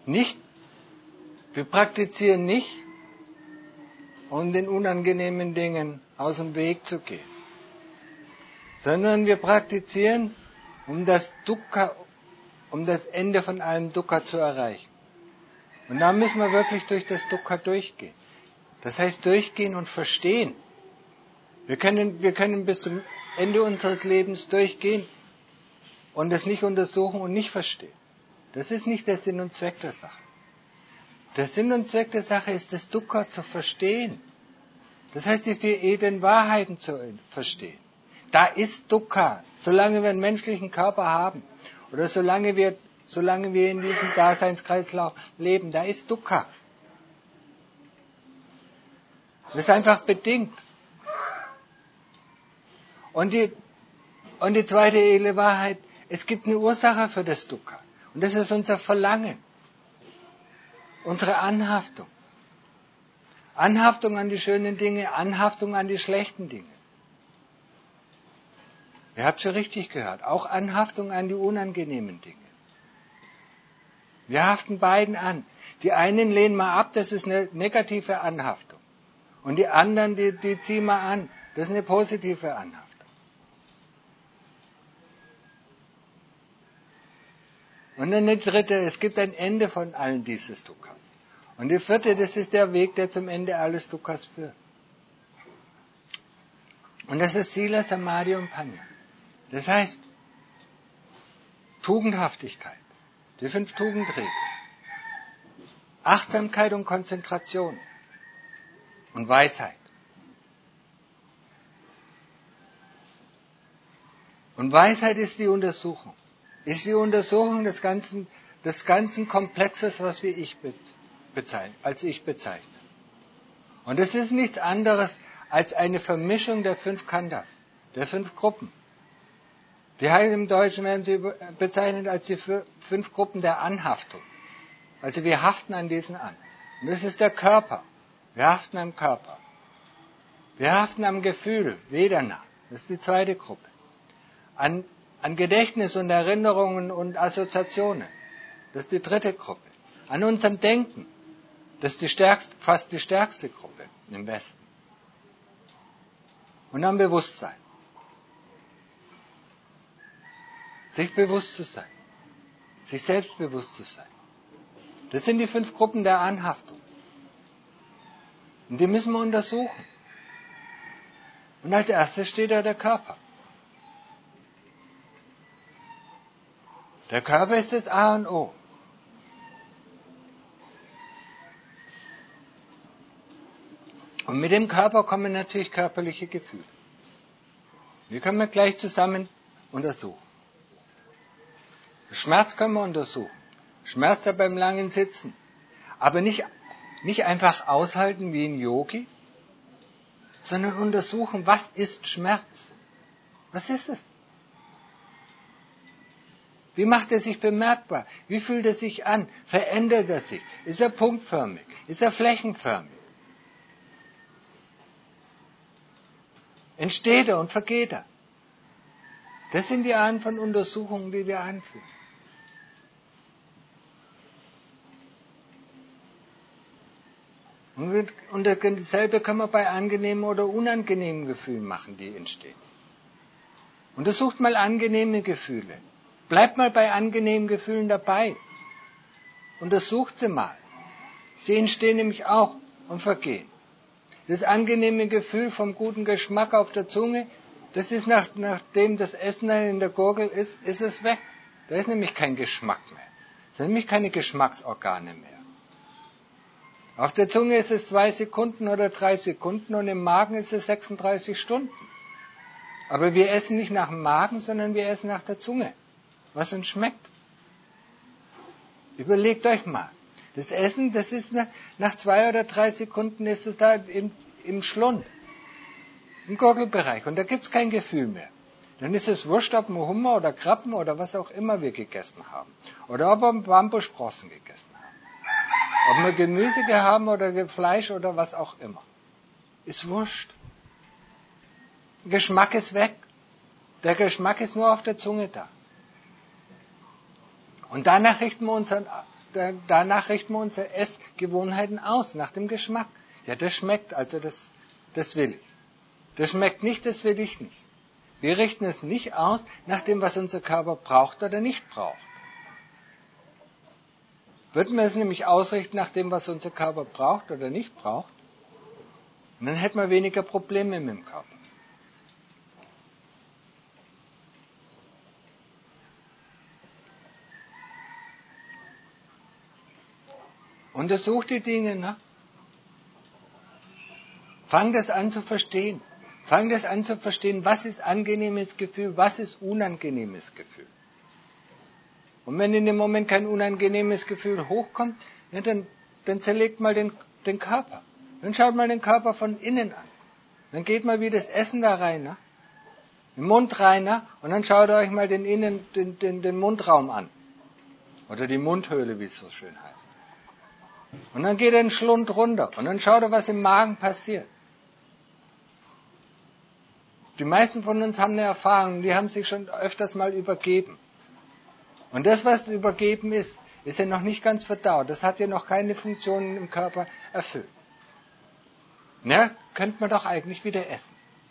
Nicht, wir praktizieren nicht, um den unangenehmen Dingen aus dem Weg zu gehen, sondern wir praktizieren, um das Dukkha, um das Ende von allem Dukkha zu erreichen. Und da müssen wir wirklich durch das Dukkha durchgehen. Das heißt durchgehen und verstehen. Wir können bis zum Ende unseres Lebens durchgehen und es nicht untersuchen und nicht verstehen. Das ist nicht der Sinn und Zweck der Sache. Der Sinn und Zweck der Sache ist, das Dukkha zu verstehen. Das heißt, die 4 edlen Wahrheiten zu verstehen. Da ist Dukkha, solange wir einen menschlichen Körper haben oder solange wir in diesem Daseinskreislauf leben, da ist Dukkha. Das ist einfach bedingt. Und die zweite edle Wahrheit, es gibt eine Ursache für das Dukkha. Und das ist unser Verlangen. Unsere Anhaftung. Anhaftung an die schönen Dinge, Anhaftung an die schlechten Dinge. Ihr habt schon richtig gehört. Auch Anhaftung an die unangenehmen Dinge. Wir haften beiden an. Die einen lehnen wir ab, das ist eine negative Anhaftung. Und die anderen, die ziehen wir an. Das ist eine positive Anhaftung. Und dann die dritte, es gibt ein Ende von allen dieses Dukkhas. Und die vierte, das ist der Weg, der zum Ende alles Dukkhas führt. Und das ist Sila, Samadhi und Panya. Das heißt, Tugendhaftigkeit, die 5 Tugendregeln, Achtsamkeit und Konzentration und Weisheit. Und Weisheit ist die Untersuchung. Ist die Untersuchung des ganzen Komplexes, was wir als Ich bezeichnen. Und es ist nichts anderes als eine Vermischung der 5 Khandhas, der 5 Gruppen. Die heißen im Deutschen, werden sie bezeichnet als die 5 Gruppen der Anhaftung. Also wir haften an diesen an. Und das ist der Körper. Wir haften am Körper. Wir haften am Gefühl, Vedana. Das ist die zweite Gruppe. An Gedächtnis und Erinnerungen und Assoziationen. Das ist die dritte Gruppe. An unserem Denken. Das ist fast die stärkste Gruppe im Westen. Und am Bewusstsein. Sich bewusst zu sein. Sich selbst bewusst zu sein. Das sind die 5 Gruppen der Anhaftung. Und die müssen wir untersuchen. Und als erstes steht da der Körper. Der Körper ist das A und O. Und mit dem Körper kommen natürlich körperliche Gefühle. Die können wir gleich zusammen untersuchen. Schmerz können wir untersuchen. Schmerz da beim langen Sitzen. Aber nicht einfach aushalten wie ein Yogi, sondern untersuchen, was ist Schmerz? Was ist es? Wie macht er sich bemerkbar? Wie fühlt er sich an? Verändert er sich? Ist er punktförmig? Ist er flächenförmig? Entsteht er und vergeht er? Das sind die Arten von Untersuchungen, die wir anführen. Und dasselbe können wir bei angenehmen oder unangenehmen Gefühlen machen, die entstehen. Untersucht mal angenehme Gefühle. Bleibt mal bei angenehmen Gefühlen dabei. Untersucht sie mal. Sie entstehen nämlich auch und vergehen. Das angenehme Gefühl vom guten Geschmack auf der Zunge, das ist nachdem das Essen dann in der Gurgel ist es weg. Da ist nämlich kein Geschmack mehr. Es sind nämlich keine Geschmacksorgane mehr. Auf der Zunge ist es 2 Sekunden oder 3 Sekunden und im Magen ist es 36 Stunden. Aber wir essen nicht nach dem Magen, sondern wir essen nach der Zunge, was uns schmeckt. Überlegt euch mal. Das Essen, das ist nach 2 oder 3 Sekunden ist es da im Schlund, im Gurgelbereich. Und da gibt es kein Gefühl mehr. Dann ist es wurscht, ob wir Hummer oder Krabben oder was auch immer wir gegessen haben. Oder ob wir Bambussprossen gegessen haben. Ob wir Gemüse haben oder Fleisch oder was auch immer. Ist wurscht. Der Geschmack ist weg. Der Geschmack ist nur auf der Zunge da. Und danach richten wir danach richten wir unsere Essgewohnheiten aus, nach dem Geschmack. Ja, das schmeckt, also das will ich. Das schmeckt nicht, das will ich nicht. Wir richten es nicht aus nach dem, was unser Körper braucht oder nicht braucht. Würden wir es nämlich ausrichten nach dem, was unser Körper braucht oder nicht braucht, und dann hätten wir weniger Probleme mit dem Körper. Untersuch die Dinge, ne? Fang das an zu verstehen. Fang das an zu verstehen, was ist angenehmes Gefühl, was ist unangenehmes Gefühl. Und wenn in dem Moment kein unangenehmes Gefühl hochkommt, ja, dann zerlegt mal den Körper. Dann schaut mal den Körper von innen an. Dann geht mal wie das Essen da rein, ne? Den Mund rein, ne? Und dann schaut euch mal den Mundraum an. Oder die Mundhöhle, wie es so schön heißt. Und dann geht den Schlund runter. Und dann schaut er, was im Magen passiert. Die meisten von uns haben eine Erfahrung, die haben sich schon öfters mal übergeben. Und das, was übergeben ist ja noch nicht ganz verdaut. Das hat ja noch keine Funktion im Körper erfüllt. Na, könnte man doch eigentlich wieder essen.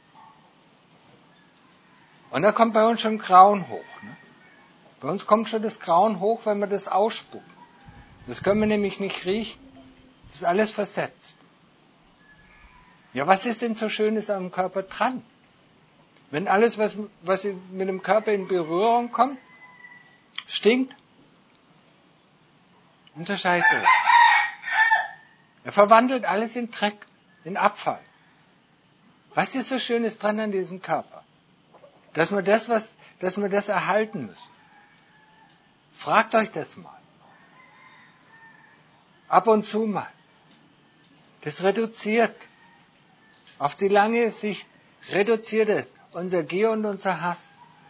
Und da kommt bei uns schon Grauen hoch. Ne? Bei uns kommt schon das Grauen hoch, wenn wir das ausspucken. Das können wir nämlich nicht riechen. Das ist alles versetzt. Ja, was ist denn so Schönes am Körper dran? Wenn alles, was mit dem Körper in Berührung kommt, stinkt und so scheiße. Er verwandelt alles in Dreck, in Abfall. Was ist so Schönes dran an diesem Körper? Dass wir das erhalten müssen. Fragt euch das mal. Ab und zu mal. Das reduziert. Auf die lange Sicht reduziert es unser Gier und unser Hass.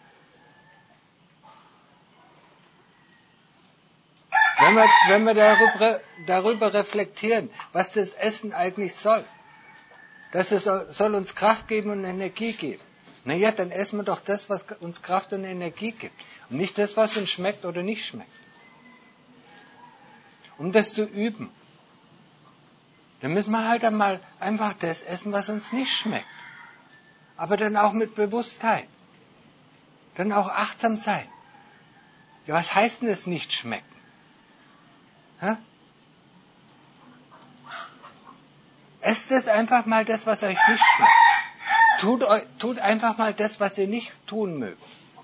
Wenn wir darüber reflektieren, was das Essen eigentlich soll, dass es soll uns Kraft geben und Energie geben. Naja, dann essen wir doch das, was uns Kraft und Energie gibt. Und nicht das, was uns schmeckt oder nicht schmeckt. Um das zu üben, dann müssen wir halt einmal einfach das essen, was uns nicht schmeckt. Aber dann auch mit Bewusstheit. Dann auch achtsam sein. Ja, was heißt denn das nicht schmecken? Hä? Esst es einfach mal das, was euch nicht schmeckt. Tut einfach mal das, was ihr nicht tun mögt.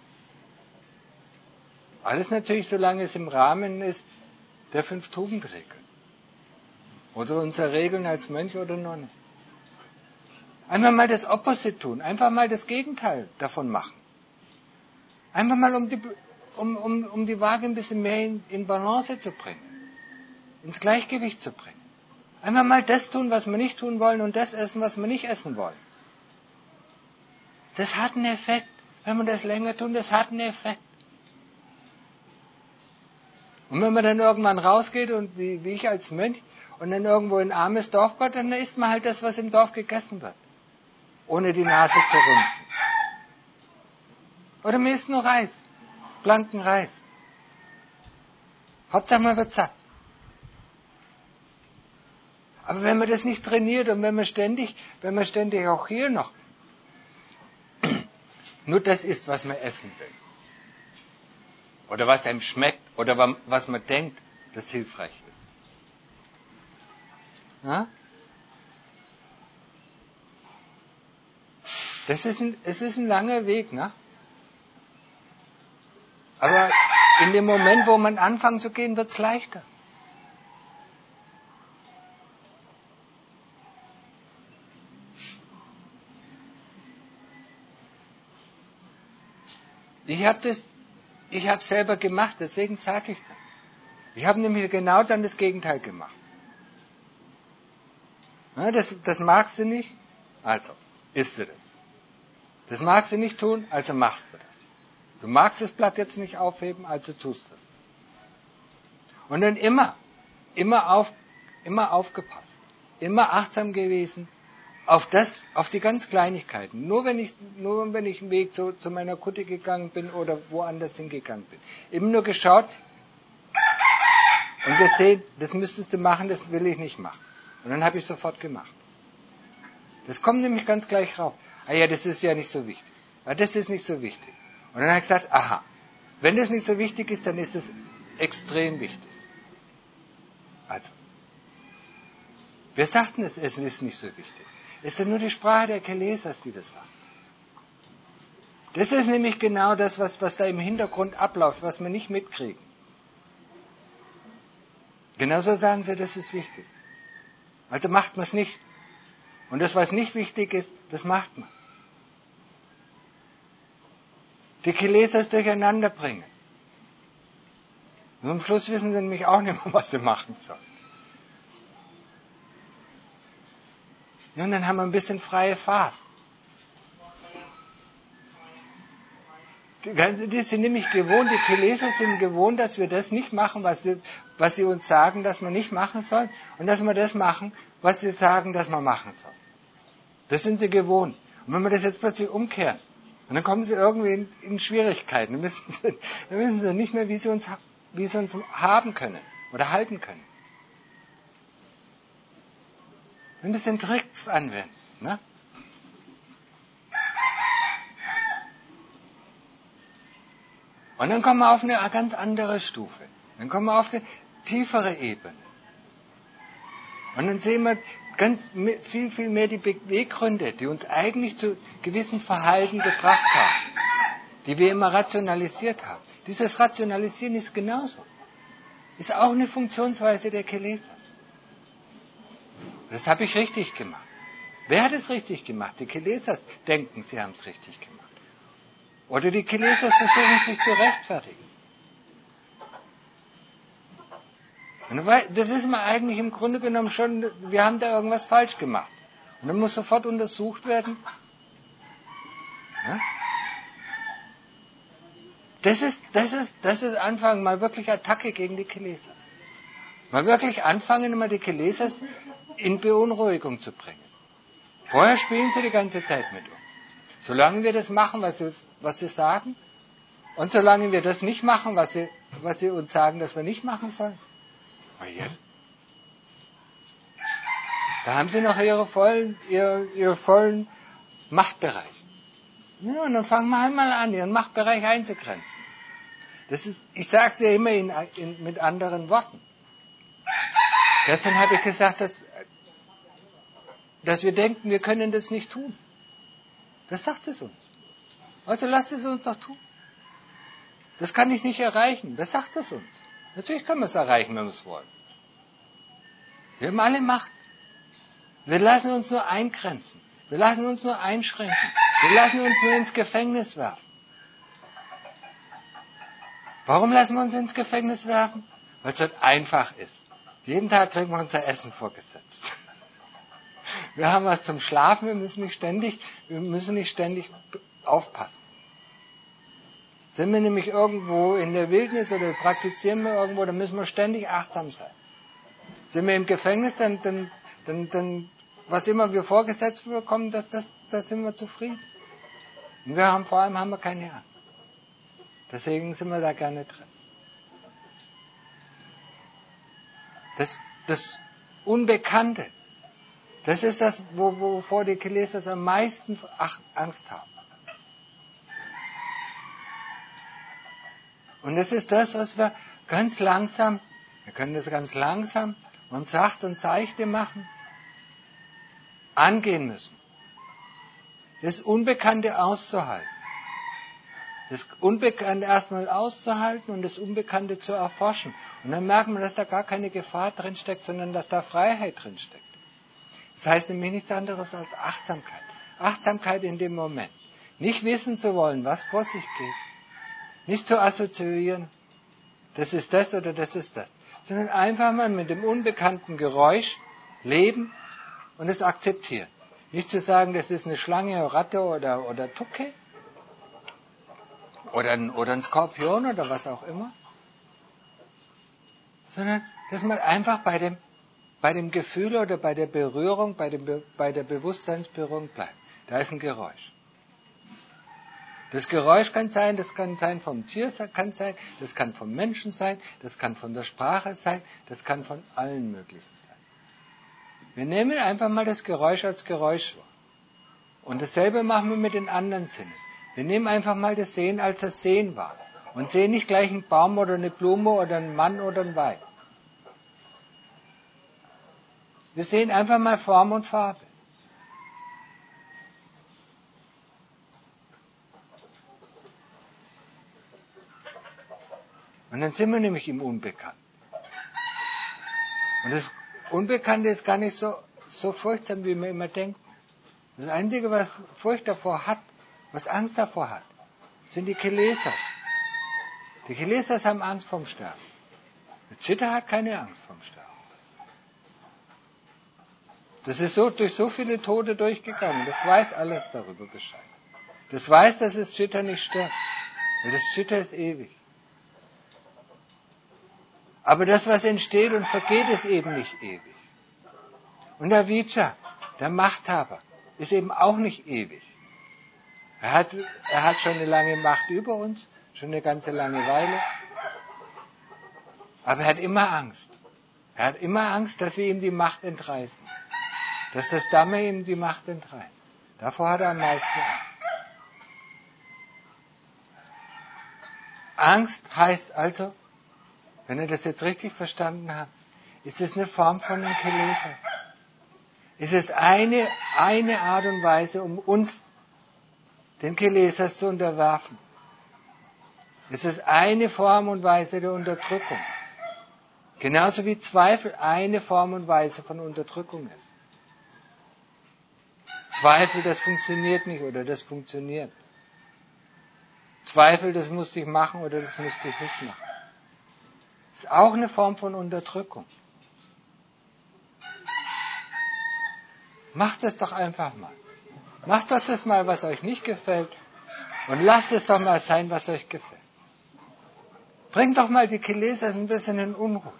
Alles natürlich, solange es im Rahmen ist der 5 Tugendregeln. Oder unserer Regeln als Mönch oder Nonne. Einfach mal das Opposite tun. Einfach mal das Gegenteil davon machen. Einfach mal um die Waage ein bisschen mehr in Balance zu bringen. Ins Gleichgewicht zu bringen. Einfach mal das tun, was wir nicht tun wollen und das essen, was wir nicht essen wollen. Das hat einen Effekt. Wenn wir das länger tun, das hat einen Effekt. Und wenn man dann irgendwann rausgeht und wie ich als Mönch und dann irgendwo in ein armes Dorf kommt, dann isst man halt das, was im Dorf gegessen wird. Ohne die Nase zu rümpfen. Oder man isst nur Reis. Blanken Reis. Hauptsache man wird satt. Aber wenn man das nicht trainiert und wenn man ständig auch hier noch nur das isst, was man essen will. Oder was einem schmeckt. Oder was man denkt, das hilfreich ist. Ja? Es ist ein langer Weg, ne? Aber in dem Moment, wo man anfängt zu gehen, wird es leichter. Ich habe selber gemacht, deswegen sage ich das. Ich habe nämlich genau dann das Gegenteil gemacht. Ja, das magst du nicht, also isst du das. Das magst du nicht tun, also machst du das. Du magst das Blatt jetzt nicht aufheben, also tust du es. Und dann immer aufgepasst, immer achtsam gewesen auf die ganz Kleinigkeiten. Nur wenn ich einen Weg zu meiner Kutte gegangen bin oder woanders hingegangen bin. Immer nur geschaut, und gesehen, das müsstest du machen, das will ich nicht machen. Und dann habe ich sofort gemacht. Das kommt nämlich ganz gleich raus. Ah ja, das ist ja nicht so wichtig. Ah, das ist nicht so wichtig. Und dann habe ich gesagt, aha, wenn das nicht so wichtig ist, dann ist es extrem wichtig. Also, wer sagt denn es ist nicht so wichtig? Es ist ja nur die Sprache der Kelesas, die das sagt. Das ist nämlich genau das, was da im Hintergrund abläuft, was wir nicht mitkriegen. Genauso sagen sie, das ist wichtig. Also macht man es nicht. Und das, was nicht wichtig ist, das macht man. Die Kelesas durcheinander bringen. Und am Schluss wissen sie nämlich auch nicht mehr, was sie machen sollen. Ja, und dann haben wir ein bisschen freie Fahrt. Die sind nämlich gewohnt, die Kelesas sind gewohnt, dass wir das nicht machen, was sie uns sagen, dass wir nicht machen sollen, und dass wir das machen, was sie sagen, dass wir machen sollen. Das sind sie gewohnt. Und wenn wir das jetzt plötzlich umkehren, und dann kommen sie irgendwie in Schwierigkeiten, dann wissen sie nicht mehr, wie sie uns haben können oder halten können. Ein bisschen Tricks anwenden. Ne? Und dann kommen wir auf eine ganz andere Stufe. Dann kommen wir auf eine tiefere Ebene. Und dann sehen wir viel, viel mehr die Beweggründe, die uns eigentlich zu gewissen Verhalten gebracht haben, die wir immer rationalisiert haben. Dieses Rationalisieren ist genauso. Ist auch eine Funktionsweise der Kelesas. Das habe ich richtig gemacht. Wer hat es richtig gemacht? Die Kelesas denken, sie haben es richtig gemacht. Oder die Kelesas versuchen sich zu rechtfertigen. Und da wissen wir eigentlich im Grunde genommen schon, wir haben da irgendwas falsch gemacht. Und dann muss sofort untersucht werden. Ja? Das ist Anfangen, mal wirklich Attacke gegen die Kelesas. Mal wirklich anfangen, immer die Kelesas in Beunruhigung zu bringen. Vorher spielen sie die ganze Zeit mit uns. Solange wir das machen, was sie sagen, und solange wir das nicht machen, was sie uns sagen, dass wir nicht machen sollen, da haben sie noch ihren vollen Machtbereich. Ja, und dann fangen wir einmal an, ihren Machtbereich einzugrenzen. Ich sage es ja immer mit anderen Worten. Gestern habe ich gesagt, dass wir denken, wir können das nicht tun. Das sagt es uns. Also lasst es uns doch tun. Das kann ich nicht erreichen. Das sagt es uns. Natürlich können wir es erreichen, wenn wir es wollen. Wir haben alle Macht. Wir lassen uns nur eingrenzen. Wir lassen uns nur einschränken. Wir lassen uns nur ins Gefängnis werfen. Warum lassen wir uns ins Gefängnis werfen? Weil es halt einfach ist. Jeden Tag kriegen wir unser Essen vorgesetzt. Wir haben was zum Schlafen, wir müssen nicht ständig aufpassen. Sind wir nämlich irgendwo in der Wildnis oder praktizieren wir irgendwo, dann müssen wir ständig achtsam sein. Sind wir im Gefängnis, dann was immer wir vorgesetzt bekommen, da sind wir zufrieden. Und vor allem haben wir keine Angst. Deswegen sind wir da gerne drin. Das Unbekannte, das ist das, wovor die Kelesas am meisten Angst haben. Und das ist das, was wir können das ganz langsam und sacht und seichte machen, angehen müssen. Das Unbekannte auszuhalten. Das Unbekannte erstmal auszuhalten und das Unbekannte zu erforschen. Und dann merken wir, dass da gar keine Gefahr drinsteckt, sondern dass da Freiheit drinsteckt. Das heißt nämlich nichts anderes als Achtsamkeit. Achtsamkeit in dem Moment. Nicht wissen zu wollen, was vor sich geht. Nicht zu assoziieren, das ist das oder das ist das. Sondern einfach mal mit dem unbekannten Geräusch leben und es akzeptieren. Nicht zu sagen, das ist eine Schlange, Ratte oder Tucke. Oder ein Skorpion oder was auch immer. Sondern, dass man einfach bei dem Gefühl oder bei der Berührung, bei der Bewusstseinsberührung bleibt. Da ist ein Geräusch. Das Geräusch kann sein, das kann sein vom Tier, kann sein, das kann vom Menschen sein, das kann von der Sprache sein, das kann von allen möglichen sein. Wir nehmen einfach mal das Geräusch als Geräusch wahr. Und dasselbe machen wir mit den anderen Sinnen. Wir nehmen einfach mal das Sehen als das Sehen wahr. Und sehen nicht gleich einen Baum oder eine Blume oder einen Mann oder ein Weib. Wir sehen einfach mal Form und Farbe. Und dann sind wir nämlich im Unbekannten. Und das Unbekannte ist gar nicht so furchtsam, wie man immer denkt. Das Einzige, was Furcht davor hat, was Angst davor hat, sind die Kelesas. Die Kelesas haben Angst vorm Sterben. Der Chitta hat keine Angst vorm Sterben. Das ist durch so viele Tode durchgegangen. Das weiß alles darüber Bescheid. Das weiß, dass das Chitta nicht stirbt. Weil das Chitta ist ewig. Aber das, was entsteht und vergeht, ist eben nicht ewig. Und der Avijja, der Machthaber, ist eben auch nicht ewig. Er hat schon eine lange Macht über uns, schon eine ganze lange Weile. Aber er hat immer Angst. Er hat immer Angst, dass wir ihm die Macht entreißen. Dass das Dhamma ihm die Macht entreißt. Davor hat er am meisten Angst. Angst heißt also, wenn ihr das jetzt richtig verstanden habt, ist es eine Form von einem Kilesas. Es ist eine Art und Weise, um uns den Kilesas zu unterwerfen. Es ist eine Form und Weise der Unterdrückung. Genauso wie Zweifel eine Form und Weise von Unterdrückung ist. Zweifel, das funktioniert nicht oder das funktioniert. Zweifel, das musste ich machen oder das musste ich nicht machen. Das ist auch eine Form von Unterdrückung. Macht es doch einfach mal. Macht doch das mal, was euch nicht gefällt. Und lasst es doch mal sein, was euch gefällt. Bringt doch mal die Kilesas ein bisschen in Unruhe.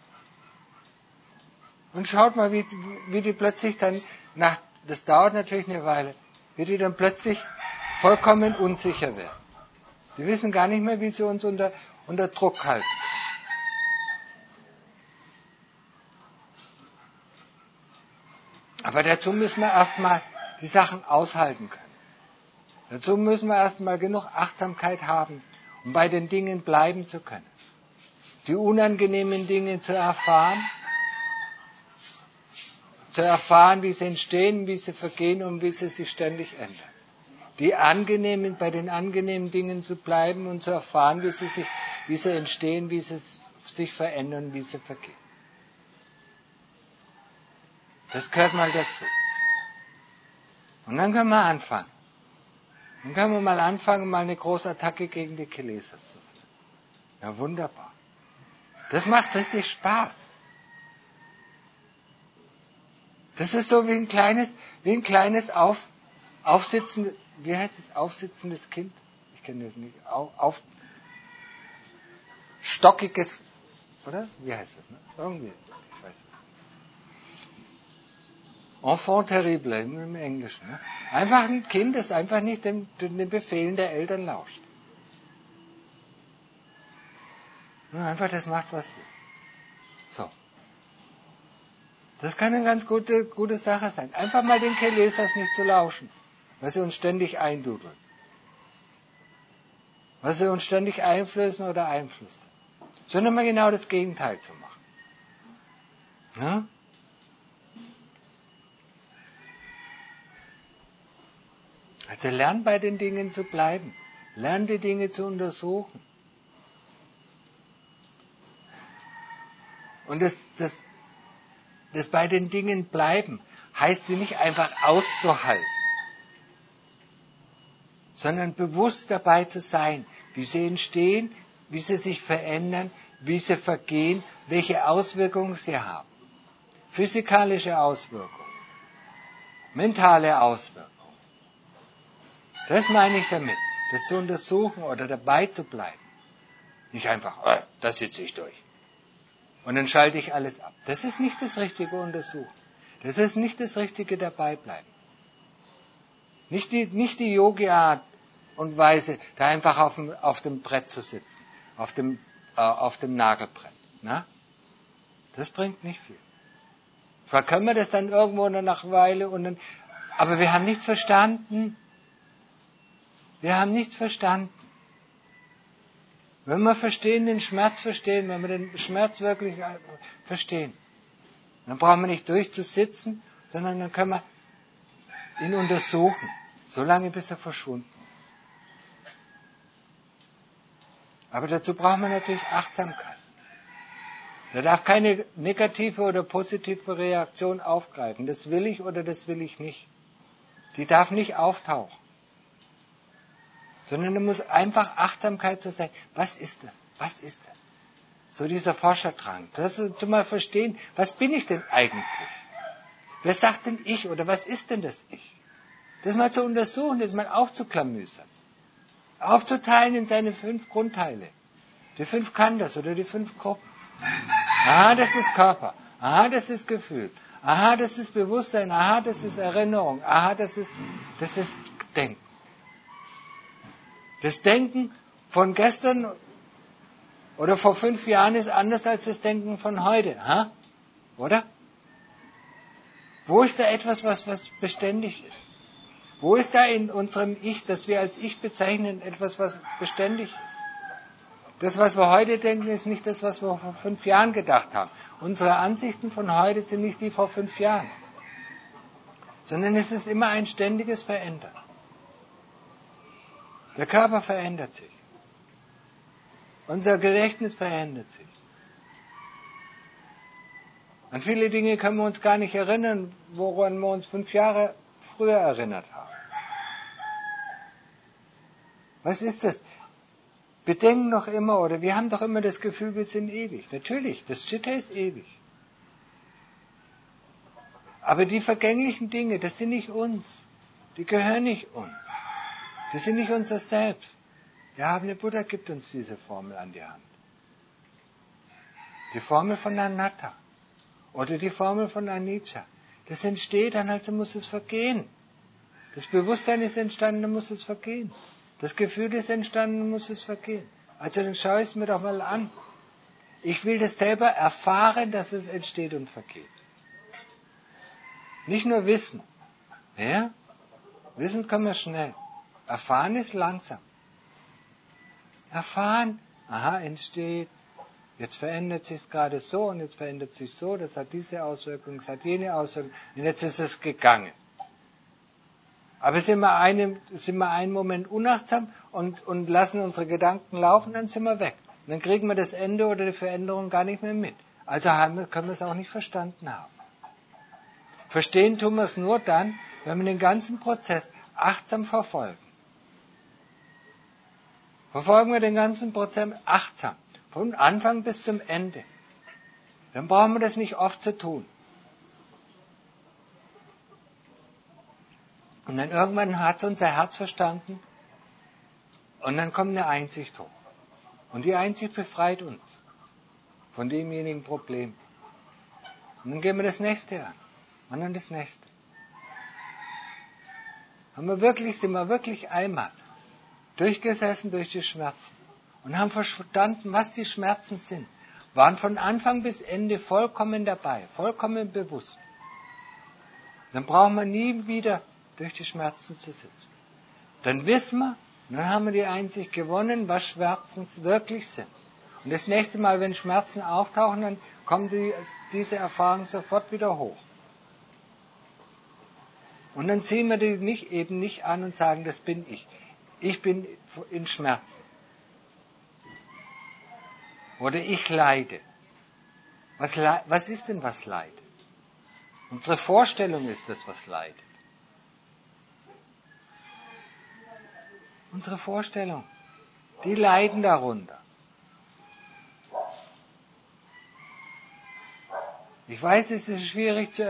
Und schaut mal, wie die plötzlich dann, das dauert natürlich eine Weile, wie die dann plötzlich vollkommen unsicher werden. Die wissen gar nicht mehr, wie sie uns unter Druck halten. Aber dazu müssen wir erstmal die Sachen aushalten können. Dazu müssen wir erstmal genug Achtsamkeit haben, um bei den Dingen bleiben zu können. Die unangenehmen Dinge zu erfahren, wie sie entstehen, wie sie vergehen und wie sie sich ständig ändern. Bei den angenehmen Dingen zu bleiben und zu erfahren, wie sie entstehen, wie sie sich verändern, wie sie vergehen. Das gehört mal dazu. Und dann können wir anfangen. Dann können wir mal anfangen, mal eine Großattacke gegen die Kilesas zu führen. Ja, wunderbar. Das macht richtig Spaß. Das ist so wie ein kleines aufsitzendes, wie heißt es, aufsitzendes Kind? Ich kenne das nicht. Stockiges, oder? Wie heißt das? Ne? Irgendwie, ich weiß es nicht. Enfant terrible im Englischen. Ne? Einfach ein Kind, das einfach nicht den Befehlen der Eltern lauscht. Einfach das macht, was will. So. Das kann eine ganz gute Sache sein. Einfach mal den Kilesas nicht zu lauschen, weil sie uns ständig eindudeln. Weil sie uns ständig einflößen oder einflüstern. Sondern mal genau das Gegenteil zu machen. Ja? Also lern bei den Dingen zu bleiben. Lern die Dinge zu untersuchen. Und das bei den Dingen bleiben heißt sie nicht einfach auszuhalten, sondern bewusst dabei zu sein, wie sie entstehen, wie sie sich verändern, wie sie vergehen, welche Auswirkungen sie haben. Physikalische Auswirkungen, mentale Auswirkungen. Das meine ich damit, das zu untersuchen oder dabei zu bleiben. Nicht einfach, da sitze ich durch. Und dann schalte ich alles ab. Das ist nicht das richtige Untersuchen. Das ist nicht das richtige Dabeibleiben. Nicht die Yogi-Art, und Weise da einfach auf dem Brett zu sitzen, auf dem Nagelbrett. Na? Das bringt nicht viel. Zwar können wir das dann irgendwo nach einer Weile, aber wir haben nichts verstanden. Wir haben nichts verstanden. Wenn wir den Schmerz verstehen, wenn wir den Schmerz wirklich verstehen, dann brauchen wir nicht durchzusitzen, sondern dann können wir ihn untersuchen, solange bis er verschwunden ist. Aber dazu brauchen wir natürlich Achtsamkeit. Da darf keine negative oder positive Reaktion aufgreifen. Das will ich oder das will ich nicht. Die darf nicht auftauchen. Sondern da muss einfach Achtsamkeit so sein. Was ist das? Was ist das? So dieser Forscherdrang. Das ist zu mal verstehen, was bin ich denn eigentlich? Wer sagt denn ich oder was ist denn das Ich? Das mal zu untersuchen, das mal aufzuklamüsern. Aufzuteilen in seine 5 Grundteile. Die 5 Khandhas oder die 5 Gruppen. Aha, das ist Körper. Aha, das ist Gefühl. Aha, das ist Bewusstsein. Aha, das ist Erinnerung. Aha, das ist Denken. Das Denken von gestern oder vor 5 Jahren ist anders als das Denken von heute. Ha? Oder? Wo ist da etwas, was beständig ist? Wo ist da in unserem Ich, das wir als Ich bezeichnen, etwas, was beständig ist? Das, was wir heute denken, ist nicht das, was wir vor 5 Jahren gedacht haben. Unsere Ansichten von heute sind nicht die vor 5 Jahren. Sondern es ist immer ein ständiges Verändern. Der Körper verändert sich. Unser Gedächtnis verändert sich. An viele Dinge können wir uns gar nicht erinnern, woran wir uns 5 Jahre früher erinnert haben. Was ist das? Wir denken doch immer, oder wir haben doch immer das Gefühl, wir sind ewig. Natürlich, das Chitta ist ewig. Aber die vergänglichen Dinge, das sind nicht uns. Die gehören nicht uns. Die sind nicht unser Selbst. Der Habene Buddha gibt uns diese Formel an die Hand. Die Formel von Anatta. Oder die Formel von Anicca. Das entsteht dann, also muss es vergehen. Das Bewusstsein ist entstanden, dann muss es vergehen. Das Gefühl ist entstanden, dann muss es vergehen. Also dann schaue ich es mir doch mal an. Ich will das selber erfahren, dass es entsteht und vergeht. Nicht nur wissen. Ja? Wissen können wir schnell. Erfahren ist langsam. Erfahren, aha, entsteht. Jetzt verändert sich es gerade so und jetzt verändert sich so. Das hat diese Auswirkung, das hat jene Auswirkung. Und jetzt ist es gegangen. Aber sind wir einen Moment unachtsam und lassen unsere Gedanken laufen, dann sind wir weg. Und dann kriegen wir das Ende oder die Veränderung gar nicht mehr mit. Also können wir es auch nicht verstanden haben. Verstehen tun wir es nur dann, wenn wir den ganzen Prozess achtsam verfolgen. Verfolgen wir den ganzen Prozess achtsam, von Anfang bis zum Ende. Dann brauchen wir das nicht oft zu tun. Und dann irgendwann hat es unser Herz verstanden und dann kommt eine Einsicht hoch. Und die Einsicht befreit uns von demjenigen Problem. Und dann gehen wir das nächste an und dann das nächste. Sind wir wirklich einmal durchgesessen durch die Schmerzen und haben verstanden, was die Schmerzen sind, waren von Anfang bis Ende vollkommen dabei, vollkommen bewusst. Dann brauchen wir nie wieder durch die Schmerzen zu sitzen. Dann wissen wir, dann haben wir die Einsicht gewonnen, was Schmerzen wirklich sind. Und das nächste Mal, wenn Schmerzen auftauchen, dann kommt diese Erfahrung sofort wieder hoch. Und dann ziehen wir die eben nicht an und sagen, das bin ich. Ich bin in Schmerzen. Oder ich leide. Was ist denn, was leidet? Unsere Vorstellung ist das, was leidet. Unsere Vorstellung. Die leiden darunter. Ich weiß, es ist schwierig zu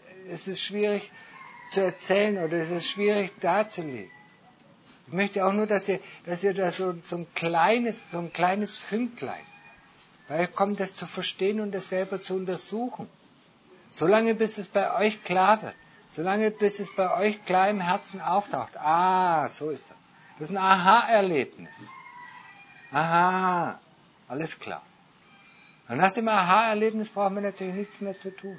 erzählen oder es ist schwierig darzulegen. Ich möchte auch nur, dass ihr da so ein kleines Fünklein, weil kommt, das zu verstehen und das selber zu untersuchen. Solange bis es bei euch klar wird. Solange bis es bei euch klar im Herzen auftaucht. Ah, so ist das. Das ist ein Aha-Erlebnis. Aha, alles klar. Und nach dem Aha-Erlebnis brauchen wir natürlich nichts mehr zu tun.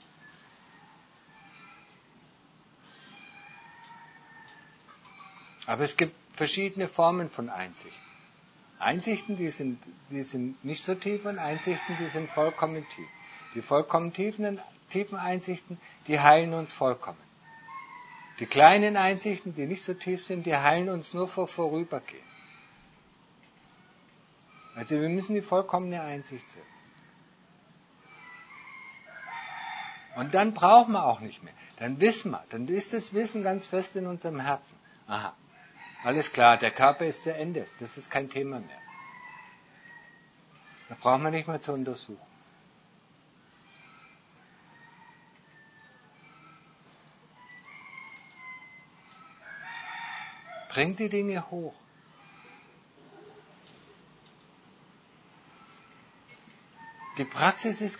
Aber es gibt verschiedene Formen von Einsichten. Einsichten, die sind nicht so tief, und Einsichten, die sind vollkommen tief. Die vollkommen tiefen Einsichten, die heilen uns vollkommen. Die kleinen Einsichten, die nicht so tief sind, die heilen uns nur vor Vorübergehen. Also wir müssen die vollkommene Einsicht sehen. Und dann brauchen wir auch nicht mehr. Dann wissen wir, dann ist das Wissen ganz fest in unserem Herzen. Aha, alles klar, der Körper ist zu Ende. Das ist kein Thema mehr. Da brauchen wir nicht mehr zu untersuchen. Bringt die Dinge hoch. Die Praxis ist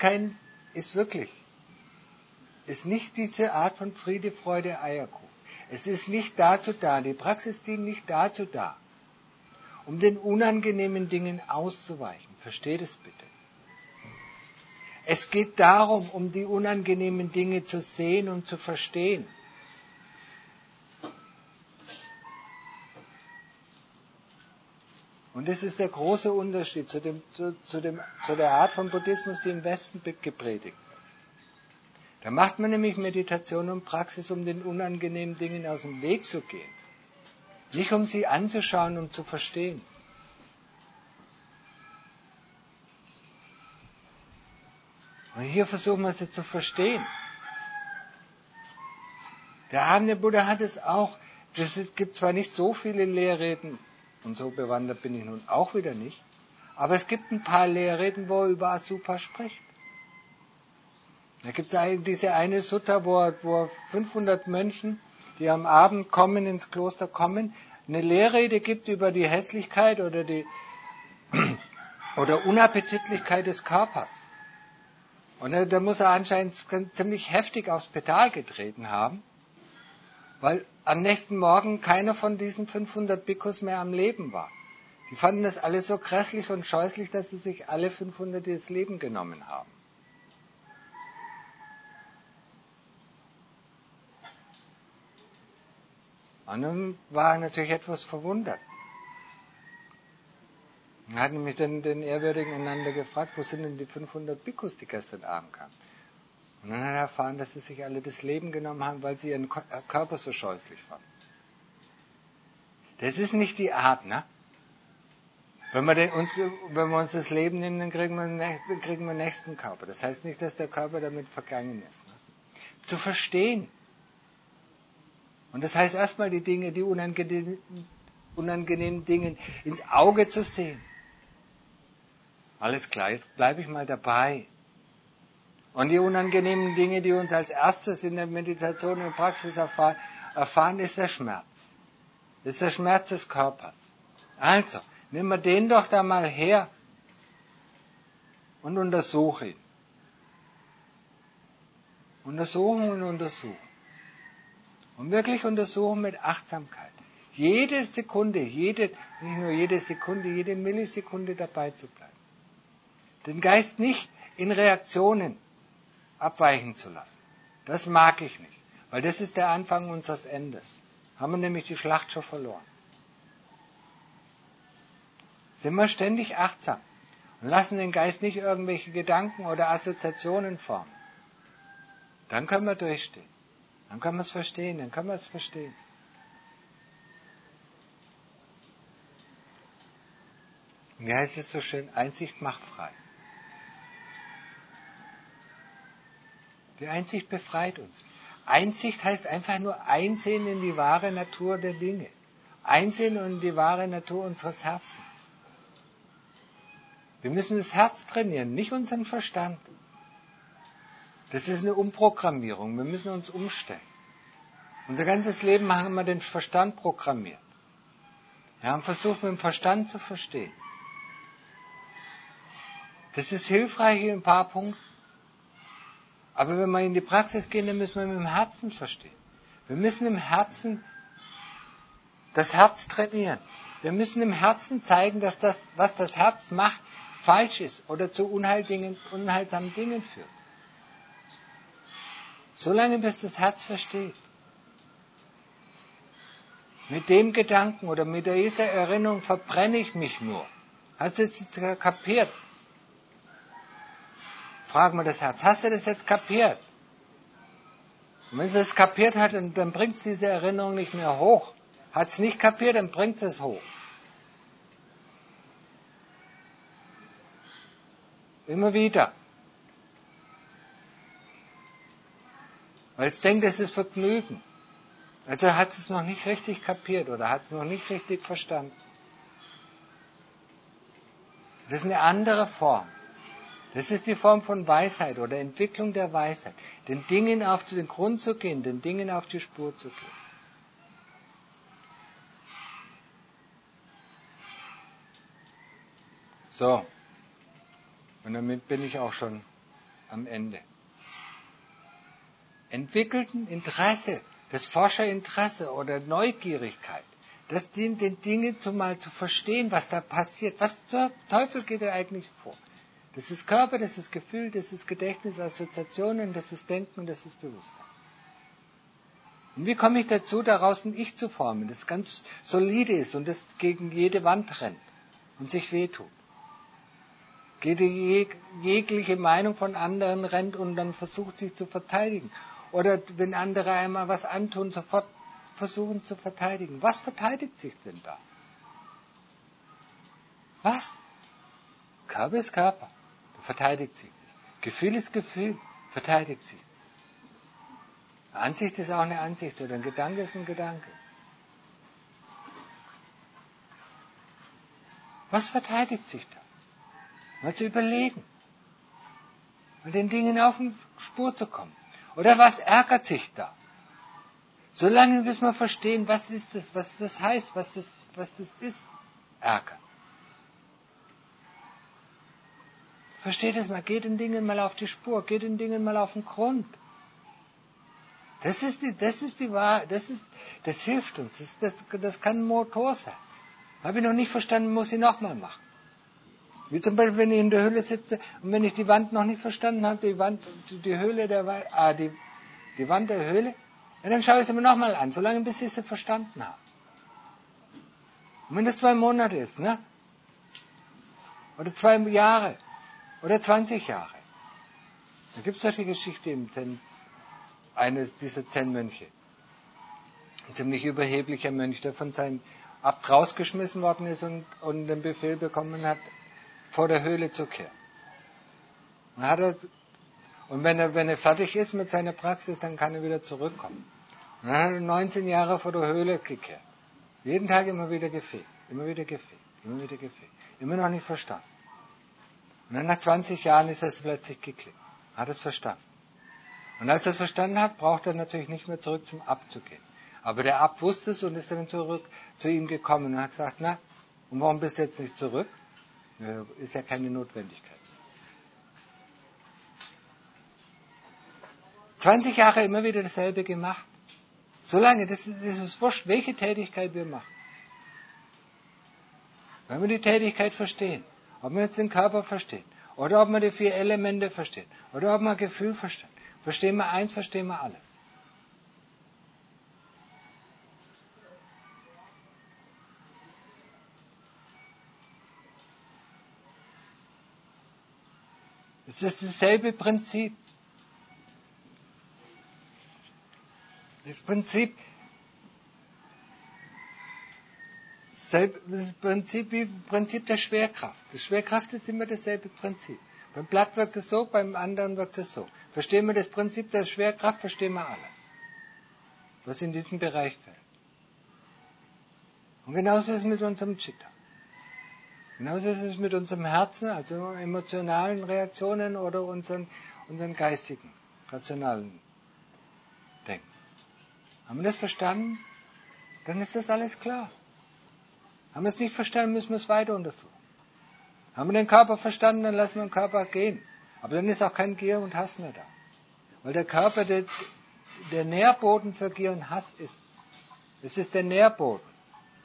nicht diese Art von Friede, Freude, Eierkuchen. Es ist nicht dazu da, die Praxis dient nicht dazu da, um den unangenehmen Dingen auszuweichen. Versteht es bitte. Es geht darum, um die unangenehmen Dinge zu sehen und zu verstehen. Und das ist der große Unterschied zu der Art von Buddhismus, die im Westen gepredigt wird. Da macht man nämlich Meditation und Praxis, um den unangenehmen Dingen aus dem Weg zu gehen. Nicht um sie anzuschauen und zu verstehen. Und hier versuchen wir sie zu verstehen. Der Abende Buddha hat es auch. Gibt zwar nicht so viele Lehrreden, und so bewandert bin ich nun auch wieder nicht, aber es gibt ein paar Lehrreden, wo er über Asupa spricht. Da gibt es diese eine Sutta, wo 500 Mönchen, die am Abend ins Kloster kommen, eine Lehrrede gibt über die Hässlichkeit oder Unappetitlichkeit des Körpers. Und da muss er anscheinend ziemlich heftig aufs Pedal getreten haben, weil am nächsten Morgen keiner von diesen 500 Bhikkhus mehr am Leben war. Die fanden das alle so grässlich und scheußlich, dass sie sich alle 500 das Leben genommen haben. Und dann war er natürlich etwas verwundert. Er hat nämlich den Ehrwürdigen einander gefragt, wo sind denn die 500 Bhikkhus, die gestern Abend kamen? Und dann hat er erfahren, dass sie sich alle das Leben genommen haben, weil sie ihren Körper so scheußlich fanden. Das ist nicht die Art, ne? Wenn wir uns das Leben nehmen, dann kriegen wir den nächsten Körper. Das heißt nicht, dass der Körper damit vergangen ist. Ne? Zu verstehen. Und das heißt erstmal die Dinge, die unangenehmen Dinge ins Auge zu sehen. Alles klar, jetzt bleibe ich mal dabei. Und die unangenehmen Dinge, die uns als erstes in der Meditation und Praxis erfahren, ist der Schmerz. Das ist der Schmerz des Körpers. Also, nehmen wir den doch da mal her und untersuche ihn. Untersuchen und untersuchen. Und wirklich untersuchen mit Achtsamkeit. Jede Sekunde, nicht nur jede Sekunde, jede Millisekunde dabei zu bleiben. Den Geist nicht in Reaktionen abweichen zu lassen. Das mag ich nicht, weil das ist der Anfang unseres Endes. Haben wir nämlich die Schlacht schon verloren. Sind wir ständig achtsam und lassen den Geist nicht irgendwelche Gedanken oder Assoziationen formen. Dann können wir durchstehen. Dann können wir es verstehen. Wie heißt es so schön? Einsicht macht frei. Die Einsicht befreit uns. Einsicht heißt einfach nur Einsehen in die wahre Natur der Dinge. Einsehen in die wahre Natur unseres Herzens. Wir müssen das Herz trainieren, nicht unseren Verstand. Das ist eine Umprogrammierung. Wir müssen uns umstellen. Unser ganzes Leben haben wir den Verstand programmiert. Wir haben versucht, mit dem Verstand zu verstehen. Das ist hilfreich in ein paar Punkten. Aber wenn wir in die Praxis gehen, dann müssen wir mit dem Herzen verstehen. Wir müssen im Herzen das Herz trainieren. Wir müssen im Herzen zeigen, dass das, was das Herz macht, falsch ist oder zu unheilsamen Dingen führt. Solange bis das Herz versteht. Mit dem Gedanken oder mit dieser Erinnerung verbrenne ich mich nur. Hast du es jetzt kapiert? Fragen wir das Herz, hast du das jetzt kapiert? Und wenn es das kapiert hat, dann bringt es diese Erinnerung nicht mehr hoch. Hat es nicht kapiert, dann bringt es hoch. Immer wieder. Weil es denkt, es ist Vergnügen. Also hat es noch nicht richtig kapiert oder hat es noch nicht richtig verstanden. Das ist eine andere Form. Das ist die Form von Weisheit oder Entwicklung der Weisheit. Den Dingen auf den Grund zu gehen, den Dingen auf die Spur zu gehen. So. Und damit bin ich auch schon am Ende. Entwickelten Interesse, das Forscherinteresse oder Neugierigkeit, das dient den Dingen mal zu verstehen, was da passiert. Was zum Teufel geht da eigentlich vor? Das ist Körper, das ist Gefühl, das ist Gedächtnis, Assoziationen, das ist Denken, das ist Bewusstsein. Und wie komme ich dazu, daraus ein Ich zu formen, das ganz solide ist und das gegen jede Wand rennt und sich wehtut? Jegliche Meinung von anderen rennt und dann versucht, sich zu verteidigen. Oder wenn andere einmal was antun, sofort versuchen zu verteidigen. Was verteidigt sich denn da? Was? Körper ist Körper, verteidigt sich nicht. Gefühl ist Gefühl, verteidigt sich nicht. Eine Ansicht ist auch eine Ansicht oder ein Gedanke ist ein Gedanke. Was verteidigt sich da? Mal zu überlegen. Und den Dingen auf die Spur zu kommen. Oder was ärgert sich da? Solange bis wir verstehen, was ist das, was das heißt, was das ist, ärgern. Versteht es mal, geht den Dingen mal auf die Spur, geht den Dingen mal auf den Grund. Das ist Wahrheit, das hilft uns, das kann ein Motor sein. Habe ich noch nicht verstanden, muss ich nochmal machen. Wie zum Beispiel, wenn ich in der Höhle sitze und wenn ich die Wand noch nicht verstanden habe, die Wand der Höhle, ja, dann schaue ich sie mir nochmal an, solange bis ich sie verstanden habe. Und wenn das 2 Monate ist, ne? Oder 2 Jahre, oder 20 Jahre. Da gibt es doch die Geschichte im Zen, eines dieser Zen-Mönche. Ein ziemlich überheblicher Mönch, der von seinem Abt rausgeschmissen worden ist und den Befehl bekommen hat, vor der Höhle zu kehren. Und wenn er fertig ist mit seiner Praxis, dann kann er wieder zurückkommen. Und dann hat er 19 Jahre vor der Höhle gekehrt. Jeden Tag immer wieder gefegt, immer wieder gefegt, immer wieder gefegt. Immer noch nicht verstanden. Und dann nach 20 Jahren ist es plötzlich geklickt. Hat es verstanden. Und als er es verstanden hat, braucht er natürlich nicht mehr zurück zum Abt zu gehen. Aber der Abt wusste es und ist dann zurück zu ihm gekommen und hat gesagt, na, und warum bist du jetzt nicht zurück? Ist ja keine Notwendigkeit. 20 Jahre immer wieder dasselbe gemacht. Solange, das ist wurscht, welche Tätigkeit wir machen. Wenn wir die Tätigkeit verstehen, ob wir jetzt den Körper verstehen, oder ob wir die 4 Elemente verstehen, oder ob wir Gefühl verstehen, verstehen wir eins, verstehen wir alles. Es ist dasselbe Prinzip. Das Prinzip wie das Prinzip der Schwerkraft. Die Schwerkraft ist immer dasselbe Prinzip. Beim Blatt wirkt es so, beim anderen wirkt es so. Verstehen wir das Prinzip der Schwerkraft, verstehen wir alles, was in diesem Bereich fällt. Und genauso ist es mit unserem Chitta. Genauso ist es mit unserem Herzen, also emotionalen Reaktionen oder unseren geistigen, rationalen Denken. Haben wir das verstanden? Dann ist das alles klar. Haben wir es nicht verstanden, müssen wir es weiter untersuchen. Haben wir den Körper verstanden, dann lassen wir den Körper gehen. Aber dann ist auch kein Gier und Hass mehr da. Weil der Körper der Nährboden für Gier und Hass ist. Es ist der Nährboden.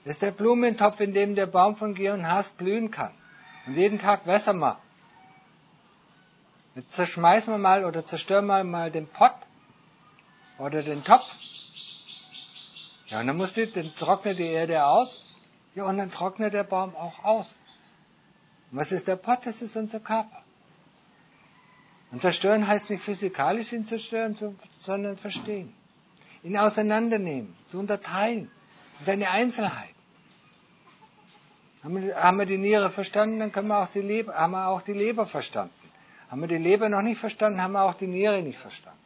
Das ist der Blumentopf, in dem der Baum von Gier und Hass blühen kann. Und jeden Tag wässern wir. Jetzt zerschmeißen wir mal oder zerstören wir mal den Pott oder den Topf. Ja, und dann trocknet die Erde aus. Ja, und dann trocknet der Baum auch aus. Und was ist der Pott? Das ist unser Körper. Und zerstören heißt nicht physikalisch ihn zerstören, sondern verstehen. Ihn auseinandernehmen, zu unterteilen. Seine Einzelheiten. Haben wir die Niere verstanden, dann haben wir auch die Leber verstanden. Haben wir die Leber noch nicht verstanden, haben wir auch die Niere nicht verstanden.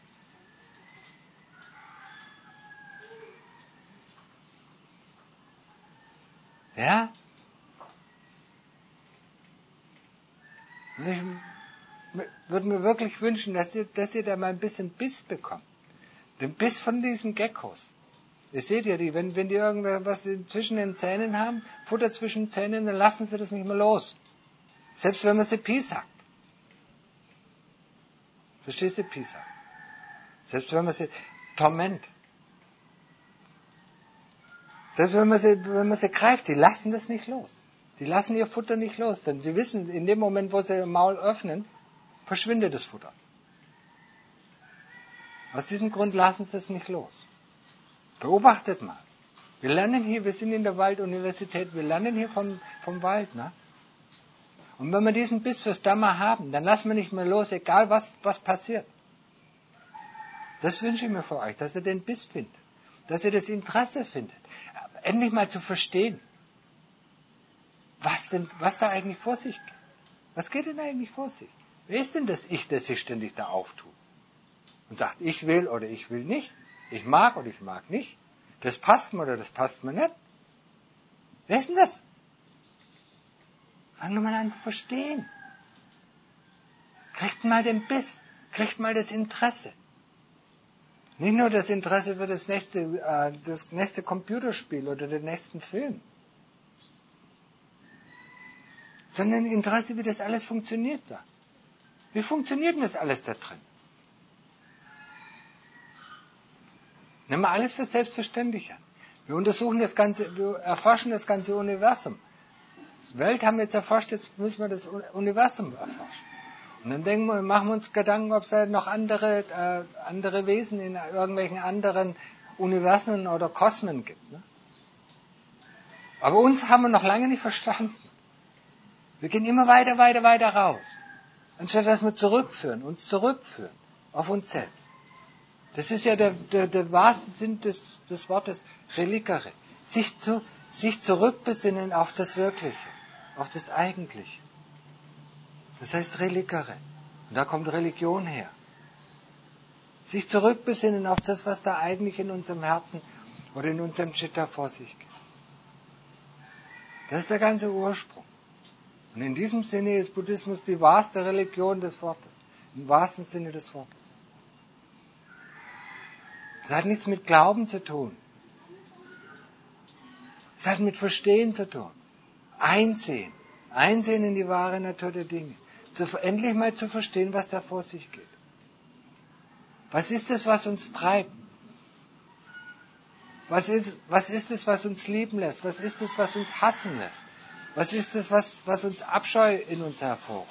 Ja? Und ich würde mir wirklich wünschen, dass ihr da mal ein bisschen Biss bekommt. Den Biss von diesen Geckos. Ihr seht ja die, wenn die irgendwas zwischen den Zähnen haben, Futter zwischen den Zähnen, dann lassen sie das nicht mehr los. Selbst wenn man sie piesackt. Verstehst du, piesackt? Selbst wenn man sie Torment. Selbst wenn man sie greift, die lassen das nicht los. Die lassen ihr Futter nicht los, denn sie wissen, in dem Moment, wo sie ihr Maul öffnen, verschwindet das Futter. Aus diesem Grund lassen sie es nicht los. Beobachtet mal. Wir lernen hier, wir sind in der Walduniversität, wir lernen hier vom Wald. Ne? Und wenn wir diesen Biss fürs Dhamma haben, dann lassen wir nicht mehr los, egal was passiert. Das wünsche ich mir für euch, dass ihr den Biss findet. Dass ihr das Interesse findet. Endlich mal zu verstehen, was da eigentlich vor sich geht. Was geht denn eigentlich vor sich? Wer ist denn das Ich, das sich ständig da auftut? Und sagt, ich will oder ich will nicht. Ich mag oder ich mag nicht. Das passt mir oder das passt mir nicht. Wer ist denn das? Fang nur mal an zu verstehen. Kriegt mal den Biss. Kriegt mal das Interesse. Nicht nur das Interesse für das nächste Computerspiel oder den nächsten Film. Sondern Interesse, wie das alles funktioniert da. Wie funktioniert denn das alles da drin? Nehmen wir alles für selbstverständlich an. Wir erforschen das ganze Universum. Die Welt haben wir jetzt erforscht, jetzt müssen wir das Universum erforschen. Und dann machen wir uns Gedanken, ob es da noch andere Wesen in irgendwelchen anderen Universen oder Kosmen gibt. Ne? Aber uns haben wir noch lange nicht verstanden. Wir gehen immer weiter raus. Anstatt dass wir uns zurückführen auf uns selbst. Das ist ja der wahrste Sinn des Wortes Relikare. Sich zurückbesinnen auf das Wirkliche, auf das Eigentliche. Das heißt Relikare. Und da kommt Religion her. Sich zurückbesinnen auf das, was da eigentlich in unserem Herzen oder in unserem Chitta vor sich geht. Das ist der ganze Ursprung. Und in diesem Sinne ist Buddhismus die wahrste Religion des Wortes. Im wahrsten Sinne des Wortes. Es hat nichts mit Glauben zu tun. Es hat mit Verstehen zu tun. Einsehen. Einsehen in die wahre Natur der Dinge. Endlich mal zu verstehen, was da vor sich geht. Was ist es, was uns treibt? Was ist es, was uns lieben lässt? Was ist es, was uns hassen lässt? Was ist es, was uns Abscheu in uns hervorruft?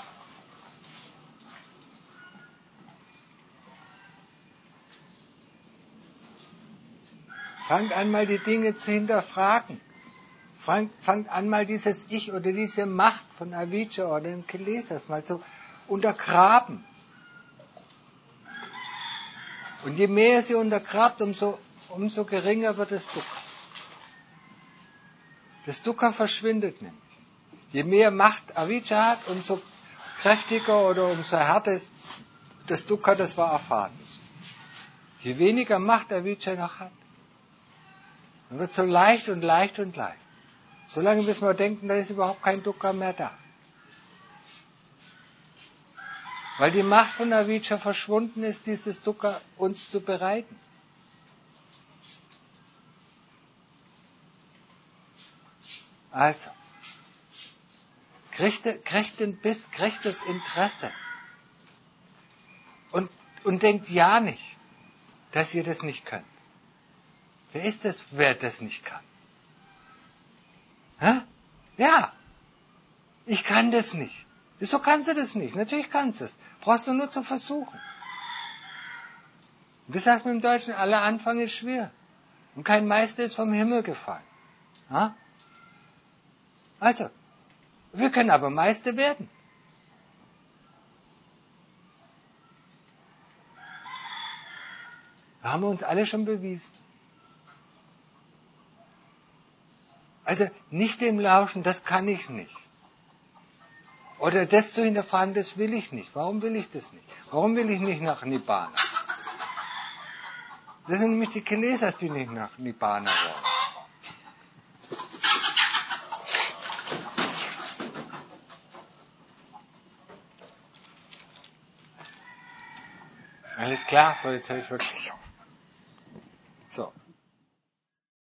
Fangt an, mal die Dinge zu hinterfragen. Fangt an, mal dieses Ich oder diese Macht von Avijja oder dem Kilesas mal zu untergraben. Und je mehr sie untergrabt, umso geringer wird das Dukkha. Das Dukkha verschwindet nämlich. Je mehr Macht Avijja hat, umso kräftiger oder umso härter ist das Dukkha, das wir erfahren müssen. Je weniger Macht Avijja noch hat, dann wird es so leicht und leicht und leicht. Solange bis wir denken, da ist überhaupt kein Dukkha mehr da. Weil die Macht von Avijja verschwunden ist, dieses Dukkha uns zu bereiten. Also, kriegt den Biss, kriegt das Interesse. Und denkt ja nicht, dass ihr das nicht könnt. Wer ist das, wer das nicht kann? Hä? Ja, ich kann das nicht. Wieso kannst du das nicht? Natürlich kannst du es. Brauchst du nur zu versuchen. Wie sagt man im Deutschen, aller Anfang ist schwer. Und kein Meister ist vom Himmel gefallen. Ja? Also, wir können aber Meister werden. Da haben wir uns alle schon bewiesen. Also nicht dem lauschen, das kann ich nicht. Oder das zu hinterfragen, das will ich nicht. Warum will ich das nicht? Warum will ich nicht nach Nibbana? Das sind nämlich die Kilesas, die nicht nach Nibbana wollen. Alles klar, so jetzt höre ich wirklich auf. So.